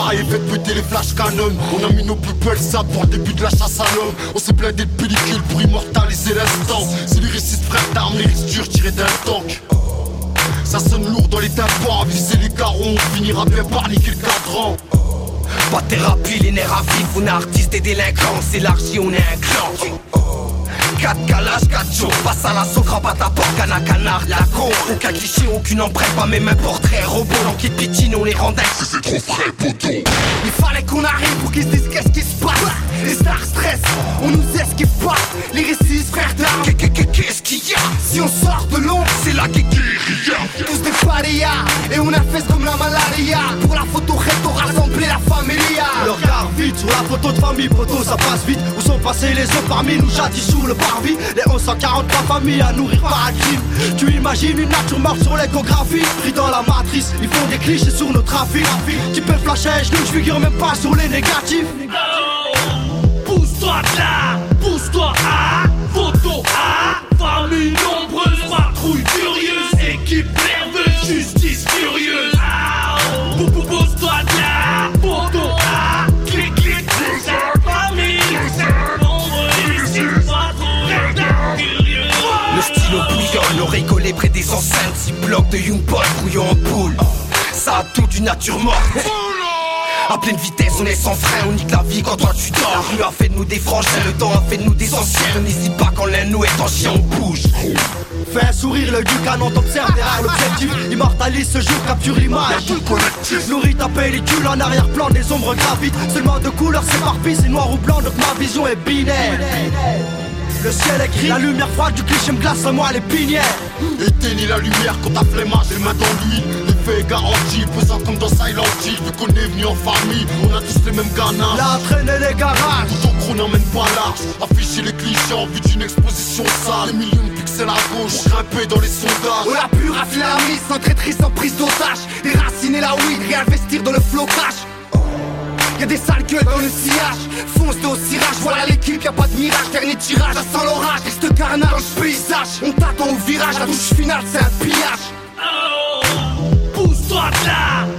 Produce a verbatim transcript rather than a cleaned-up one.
pareil, faites péter les flash canons. On a mis nos plus belles sables pour le début de la chasse à l'homme. On s'est blindé de pellicules pour immortaliser l'instant. Si lyriciste frère d'armes, lyrics durs tirés d'un tank. Ça sonne lourd dans les tympans, à viser les carons. On finira bien par niquer le cadran. Pas de thérapie, les nerfs à vif, on est artistes et délinquants. C'est élargi, on est un clan. quatre calages, quatre jours, passe à la socre, pas ta porte, canard, canard, la cour. Aucun cliché, aucune empreinte, pas même un portrait robot. L'enquête pitine, on les rendait. C'est trop frais, poteau. Il fallait qu'on arrive pour qu'ils se disent qu'est-ce qui se passe. Les stars stressent, on nous esquive pas. Les récits, frères d'armes. Qu'est-ce qu'il y a? Si on sort de l'ombre, c'est la guérilla. Tous des parias, et on a fait comme la malaria. Pour la photo, réto, rassembler la familia. Le regard vite sur la photo de famille, poteau, ça passe vite. Où sont passés les autres parmi nous, jadis sous le parvis. Les onze cent quarante-trois familles à nourrir par un crime. Tu imagines une nature morte sur l'échographie. Pris dans la matrice, ils font des clichés sur nos trafics. Tu peux flasher, je ne figure même pas sur les négatifs. Pousse-toi de là, pousse-toi à photo à famille nombreuse, patrouille furieuse, équipe nerveuse, justice furieuse. Pousse-toi de là, photo à clic clic, famille nombreuse, équipe patrouille furieuse. Le stylo bouillonne, l'oreille collée près des enceintes. Six blocs de Young Paul brouillon en poule. Ça a tout d'une nature morte. À pleine vitesse, on est sans frein, on nique la vie quand toi tu dors. La rue a fait de nous des franchins, le temps a fait de nous des anciens. N'hésite pas quand l'un de nous est en chien, on bouge. Fais un sourire, l'œil du canon t'observe derrière l'objectif. Immortalise ce jour, capture l'image. Nourris ta pellicule, en arrière-plan des ombres gravitent. Seulement de couleurs s'éparpillent, c'est noir ou blanc, donc ma vision est binaire. Le ciel est gris, la lumière froide du cliché me glace à moi les pinières. Éteignez la lumière quand ta flemmage est main dans l'huile. L'effet est garanti, pesant comme dans Silent Hill. Vu qu'on est venu en famille, on a tous les mêmes ganaches. La traîne et les garages, tout au gros n'emmène pas large. Afficher les clichés en vue d'une exposition sale. Des millions de pixels à gauche, pour grimper dans les sondages. On a pu rafler la mise sans traîtrise, sans prise d'otage. Déraciner la weed, réinvestir dans le flocage. Y'a des sales gueules dans le sillage. Fonce de au cirage, voilà l'équipe, y'a pas de mirage. Dernier tirage, ça sent l'orage, reste carnage dans le paysage. On t'attend au virage, la touche finale c'est un pillage. Oh, pousse-toi de là,